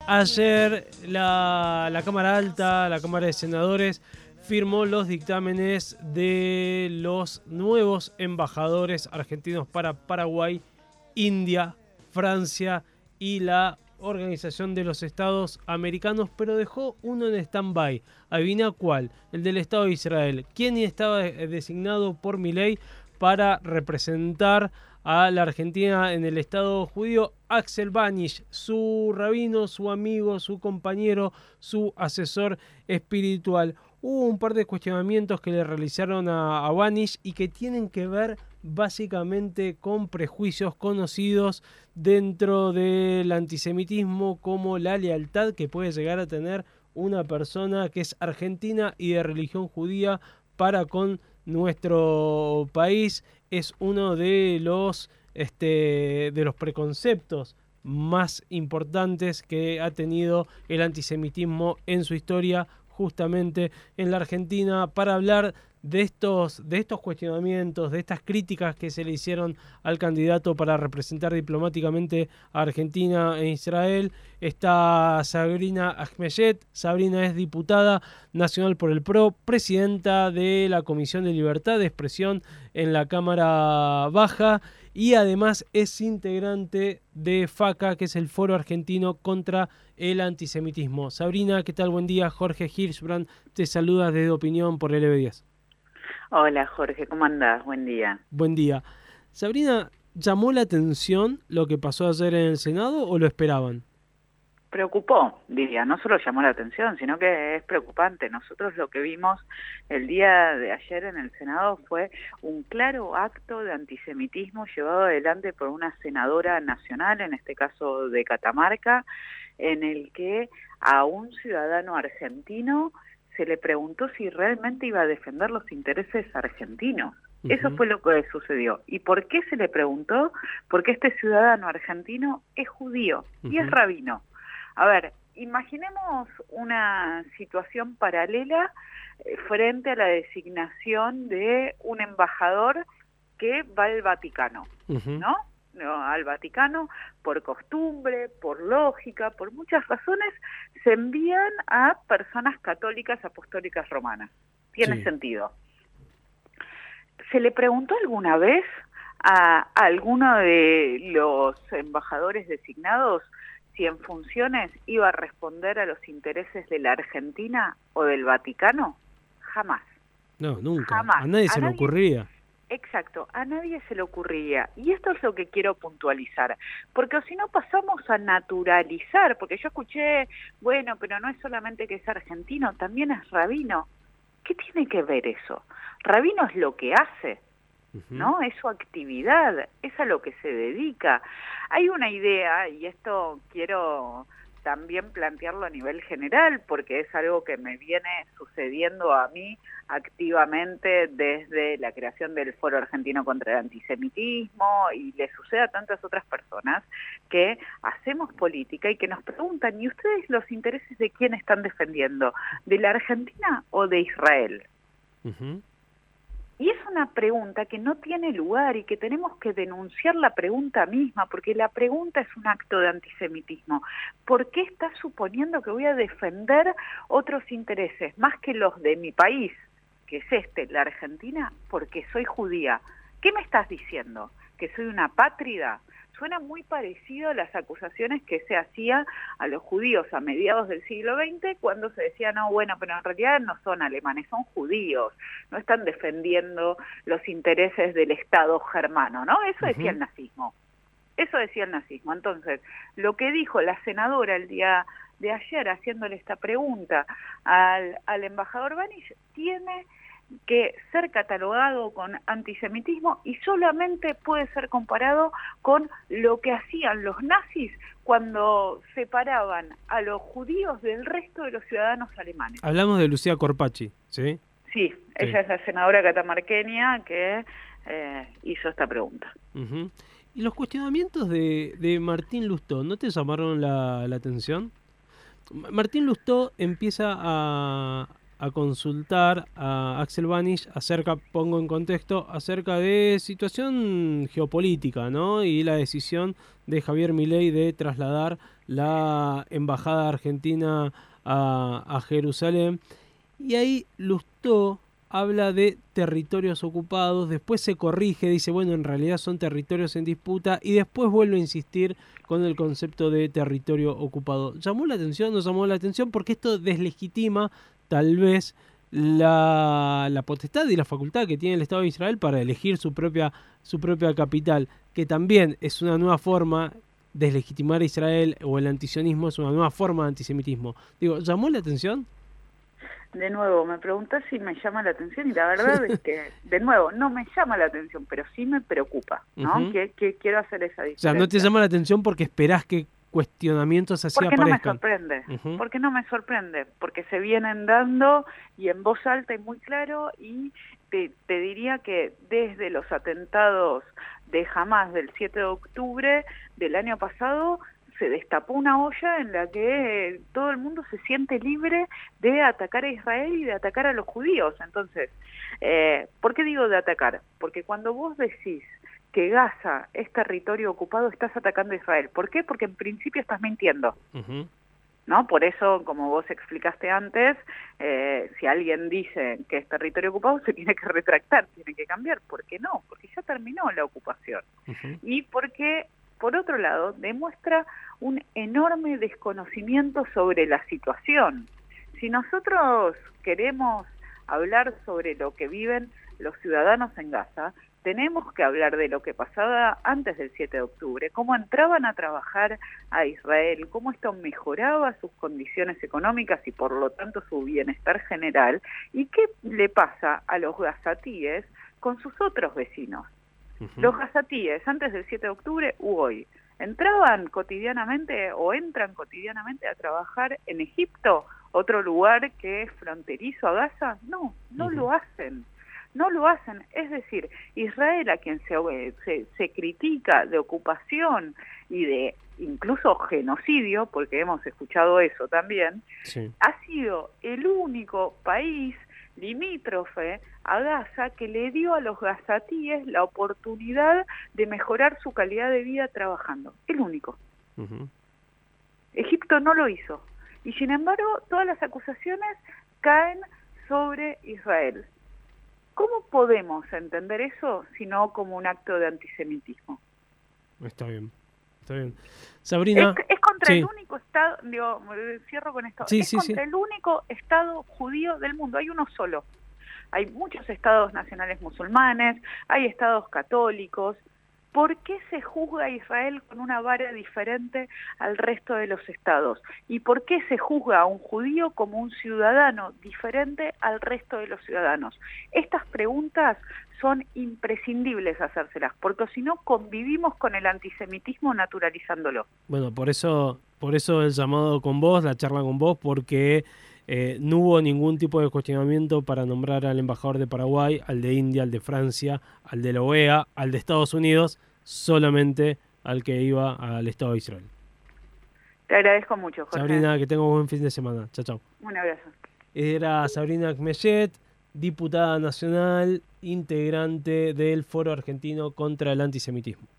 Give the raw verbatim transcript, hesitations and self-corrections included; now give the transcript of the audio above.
Ayer la, la Cámara Alta, la Cámara de Senadores, firmó los dictámenes de los nuevos embajadores argentinos para Paraguay, India, Francia y la Organización de los Estados Americanos, pero dejó uno en stand-by. Adivina cuál, el del Estado de Israel. ¿Quién estaba designado por Milei para representar a la Argentina en el Estado judío? Axel Banish, su rabino, su amigo, su compañero, su asesor espiritual. Hubo un par de cuestionamientos que le realizaron a, a Banish y que tienen que ver básicamente con prejuicios conocidos dentro del antisemitismo, como la lealtad que puede llegar a tener una persona que es argentina y de religión judía para con nuestro país. Es uno de los este, de los preconceptos más importantes que ha tenido el antisemitismo en su historia, justamente en la Argentina. Para hablar de estos, de estos cuestionamientos, de estas críticas que se le hicieron al candidato para representar diplomáticamente a Argentina e Israel, está Sabrina Ahmeyet. Sabrina es diputada nacional por el P R O, presidenta de la Comisión de Libertad de Expresión en la Cámara Baja, y además es integrante de FACA, que es el Foro Argentino contra el Antisemitismo. Sabrina, ¿qué tal? Buen día. Jorge Hirschbrand te saluda desde Opinión por L B diez. Hola Jorge, ¿cómo andás? Buen día. Buen día. Sabrina, ¿llamó la atención lo que pasó ayer en el Senado o lo esperaban? Preocupó, diría, no solo llamó la atención, sino que es preocupante. Nosotros lo que vimos el día de ayer en el Senado fue un claro acto de antisemitismo llevado adelante por una senadora nacional, en este caso de Catamarca, en el que a un ciudadano argentino se le preguntó si realmente iba a defender los intereses argentinos. Uh-huh. Eso fue lo que sucedió. ¿Y por qué se le preguntó? Porque este ciudadano argentino es judío uh-huh. y es rabino. A ver, imaginemos una situación paralela eh, frente a la designación de un embajador que va al Vaticano, uh-huh. ¿no? ¿no? Al Vaticano, por costumbre, por lógica, por muchas razones, se envían a personas católicas apostólicas romanas. Tiene sí. sentido. ¿Se le preguntó alguna vez a, a alguno de los embajadores designados si en funciones iba a responder a los intereses de la Argentina o del Vaticano? Jamás. No, nunca. Jamás. A nadie se a le nadie, ocurría. Exacto, a nadie se le ocurriría. Y esto es lo que quiero puntualizar. Porque si no pasamos a naturalizar, porque yo escuché, bueno, pero no es solamente que es argentino, también es rabino. ¿Qué tiene que ver eso? Rabino es lo que hace, ¿no? Es su actividad, es a lo que se dedica. Hay una idea, y esto quiero también plantearlo a nivel general, porque es algo que me viene sucediendo a mí activamente desde la creación del Foro Argentino contra el Antisemitismo, y le sucede a tantas otras personas que hacemos política y que nos preguntan, ¿y ustedes los intereses de quién están defendiendo? ¿De la Argentina o de Israel? Uh-huh. Y es una pregunta que no tiene lugar y que tenemos que denunciar la pregunta misma, porque la pregunta es un acto de antisemitismo. ¿Por qué estás suponiendo que voy a defender otros intereses más que los de mi país, que es este, la Argentina, porque soy judía? ¿Qué me estás diciendo? ¿Que soy una apátrida? Suena muy parecido a las acusaciones que se hacía a los judíos a mediados del siglo veinte, cuando se decía, no, bueno, pero en realidad no son alemanes, son judíos, no están defendiendo los intereses del Estado germano, ¿no? Eso uh-huh. decía el nazismo, eso decía el nazismo. Entonces, lo que dijo la senadora el día de ayer, haciéndole esta pregunta al, al embajador Banish, tiene que ser catalogado con antisemitismo y solamente puede ser comparado con lo que hacían los nazis cuando separaban a los judíos del resto de los ciudadanos alemanes. Hablamos de Lucía Corpacci, ¿sí? Sí, sí. Ella es la senadora catamarqueña que eh, hizo esta pregunta. Uh-huh. ¿Y los cuestionamientos de, de Martín Lustó no te llamaron la, la atención? Martín Lustó empieza a... a consultar a Axel Banish acerca, pongo en contexto, acerca de situación geopolítica, ¿no? Y la decisión de Javier Milei de trasladar la embajada argentina a, a Jerusalén. Y ahí Lustó habla de territorios ocupados, después se corrige, dice, bueno, en realidad son territorios en disputa, y después vuelve a insistir con el concepto de territorio ocupado. ¿Llamó la atención? ¿No llamó la atención? Porque esto deslegitima tal vez la, la potestad y la facultad que tiene el Estado de Israel para elegir su propia, su propia capital, que también es una nueva forma. Deslegitimar a Israel o el antisionismo es una nueva forma de antisemitismo. Digo, ¿llamó la atención? De nuevo, me preguntás si me llama la atención y la verdad es que, de nuevo, no me llama la atención, pero sí me preocupa, ¿no? Uh-huh. que, que quiero hacer esa diferencia. O sea, no te llama la atención porque esperás que cuestionamientos así porque aparezcan. Porque no me sorprende, uh-huh. porque no me sorprende, porque se vienen dando y en voz alta y muy claro, y te, te diría que desde los atentados de Hamás del siete de octubre del año pasado, se destapó una olla en la que todo el mundo se siente libre de atacar a Israel y de atacar a los judíos. Entonces, eh, ¿por qué digo de atacar? Porque cuando vos decís que Gaza es territorio ocupado, estás atacando a Israel. ¿Por qué? Porque en principio estás mintiendo. Uh-huh. ¿No? Por eso, como vos explicaste antes, eh, si alguien dice que es territorio ocupado, se tiene que retractar, tiene que cambiar. ¿Por qué no? Porque ya terminó la ocupación. Uh-huh. Y porque, por otro lado, demuestra un enorme desconocimiento sobre la situación. Si nosotros queremos hablar sobre lo que viven los ciudadanos en Gaza, tenemos que hablar de lo que pasaba antes del siete de octubre, cómo entraban a trabajar a Israel, cómo esto mejoraba sus condiciones económicas y por lo tanto su bienestar general, y qué le pasa a los gazatíes con sus otros vecinos. Uh-huh. Los gazatíes antes del siete de octubre u hoy, ¿entraban cotidianamente o entran cotidianamente a trabajar en Egipto, otro lugar que es fronterizo a Gaza? No, no uh-huh. lo hacen. No lo hacen, es decir, Israel, a quien se, se, se critica de ocupación y de incluso genocidio, porque hemos escuchado eso también, sí. ha sido el único país limítrofe a Gaza que le dio a los gazatíes la oportunidad de mejorar su calidad de vida trabajando. El único. Uh-huh. Egipto no lo hizo. Y sin embargo, todas las acusaciones caen sobre Israel. ¿Cómo podemos entender eso sino como un acto de antisemitismo? Está bien, está bien. Sabrina. Es, es contra sí. el único Estado, digo, cierro con esto, sí, es sí, contra sí. el único Estado judío del mundo, hay uno solo. Hay muchos estados nacionales musulmanes, hay estados católicos. ¿Por qué se juzga a Israel con una vara diferente al resto de los estados? ¿Y por qué se juzga a un judío como un ciudadano diferente al resto de los ciudadanos? Estas preguntas son imprescindibles hacérselas, porque si no convivimos con el antisemitismo naturalizándolo. Bueno, por eso, por eso el llamado con vos, la charla con vos, porque eh, no hubo ningún tipo de cuestionamiento para nombrar al embajador de Paraguay, al de India, al de Francia, al de la O E A, al de Estados Unidos, solamente al que iba al Estado de Israel. Te agradezco mucho, Jorge. Sabrina, que tenga un buen fin de semana. Chao, chao. Un abrazo. Era Sabrina Kmeyet, diputada nacional, integrante del Foro Argentino contra el Antisemitismo.